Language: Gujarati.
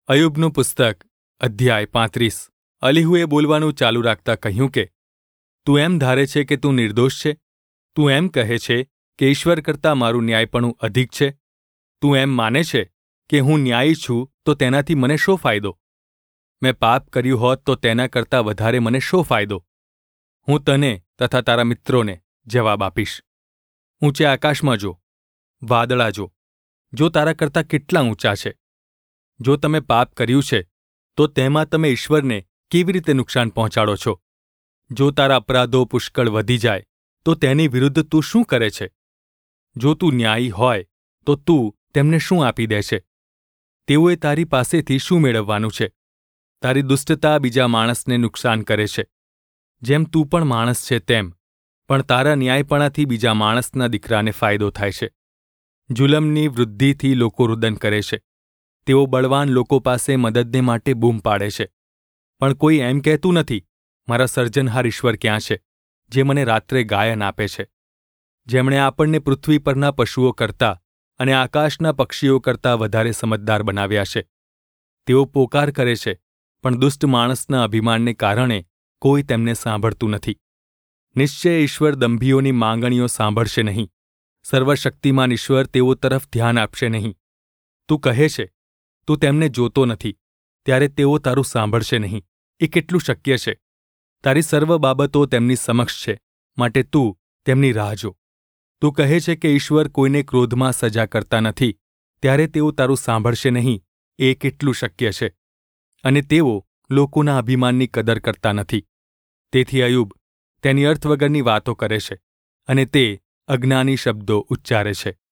અયુબનું પુસ્તક અધ્યાય 35 અલીહુએ બોલવાનું ચાલુ રાખતા કહ્યું કે તું એમ ધારે છે કે તું નિર્દોષ છે? તું એમ કહે છે કે ઈશ્વર કરતાં મારું ન્યાયપણું અધિક છે? તું એમ માને છે કે હું ન્યાયી છું તો તેનાથી મને શો ફાયદો? મેં પાપ કર્યું હોત તો તેના કરતાં વધારે મને શો ફાયદો? હું તને તથા તારા મિત્રોને જવાબ આપીશ. ઊંચે આકાશમાં જો, વાદળા જો તારા કરતાં કેટલા ઊંચા છે. જો તમે પાપ કર્યું છે તો તેમાં તમે ઈશ્વરને કેવી રીતે નુકસાન પહોંચાડો છો? જો તારા અપરાધો પુષ્કળ વધી જાય તો તેની વિરુદ્ધ તું શું કરે છે? જો તું ન્યાયી હોય તો તું તેમને શું આપી દે છે? તેઓએ તારી પાસેથી શું મેળવવાનું છે? તારી દુષ્ટતા બીજા માણસને નુકસાન કરે છે. જેમ તું પણ માણસ છે તેમ પણ તારા ન્યાયપણાથી બીજા માણસના દીકરાને ફાયદો થાય છે. જુલમની વૃદ્ધિથી લોકો રુદન કરે છે. તેઓ બળવાન લોકો પાસે મદદને માટે બૂમ પાડે છે. પણ કોઈ એમ કહેતું નથી, મારા સર્જનહાર ઈશ્વર ક્યાં છે, જે મને રાત્રે ગાયન આપે છે, જેમણે આપણને પૃથ્વી પરના પશુઓ કરતાં અને આકાશના પક્ષીઓ કરતાં વધારે સમજદાર બનાવ્યા છે. તેઓ પોકાર કરે છે, પણ દુષ્ટ માણસના અભિમાનને કારણે કોઈ તેમને સાંભળતું નથી. નિશ્ચય ઈશ્વર દંભીઓની માંગણીઓ સાંભળશે નહીં. સર્વશક્તિમાન ઈશ્વર તેઓ તરફ ધ્યાન આપશે નહીં. તું કહે છે તું તેમને જોતો નથી, ત્યારે તેઓ તારું સાંભળશે નહીં. એ કેટલું શક્ય છે? તારી સર્વ બાબતો તેમની સમક્ષ છે, માટે તું તેમની રાહ જો. તું કહે છે કે ઈશ્વર કોઈને ક્રોધમાં સજા કરતા નથી, ત્યારે તેઓ તારું સાંભળશે નહીં. એ કેટલું શક્ય છે? અને તેઓ લોકોના અભિમાનની કદર કરતા નથી. તેથી અયુબ તેની અર્થ વગરની વાતો કરે છે અને તે અજ્ઞાની શબ્દો ઉચ્ચારે છે.